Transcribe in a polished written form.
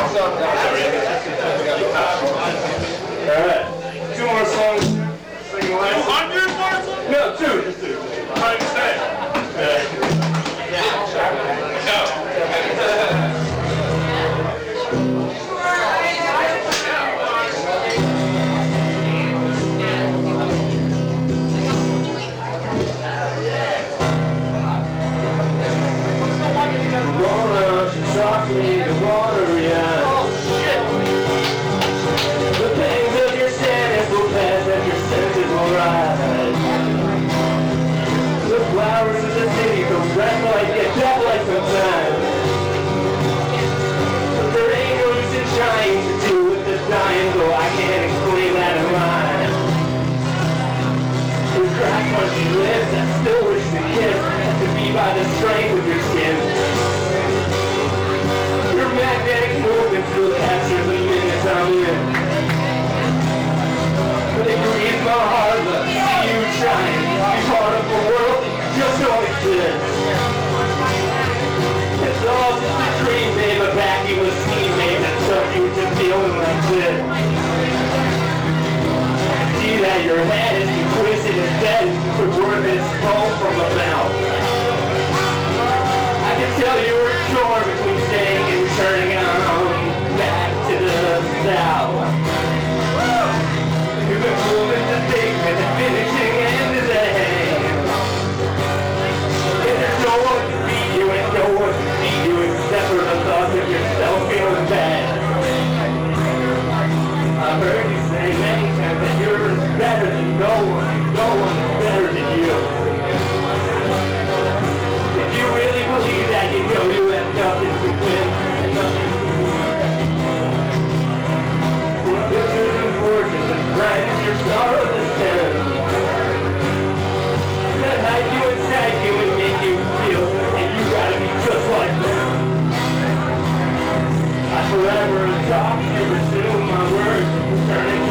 Alright. 2 more songs. Sing the last. 200 more songs? No, 2. Just 2. How do you say? Softly the water, yeah. The pangs of your sadness will pass and your senses will rise. The flowers of the city go red like a death like sometimes. But there ain't no use in trying to do with the dying, though I can't explain that in mine. Through cracks when she lives, I still wish to kiss, to be by the strength of your skin. Your magnetic movement still captures the minutes I'm in. But it grieves my heart to see you trying to be part of a world that just don't exist. It's all just a dream, babe, a vacuous scheme, babe, that took you to feeling like this. I see that your head is twisted and dead, the word is thrown from the mouth. I can tell you were torn between staying and returning on back to the south. You've been moving to think that the finishing end is ahead. And there's no one to beat you and no one to see you except for the thoughts of yourself feeling bad. I've heard you say many times that you're better than no one is better than you. If you really believe that, you know you have nothing to win and nothing to lose. Pictures and fortunes and bright as your sorrow to send. That hide you inside you and make you feel, and you gotta be just like them. I forever adopt and resume my words, turning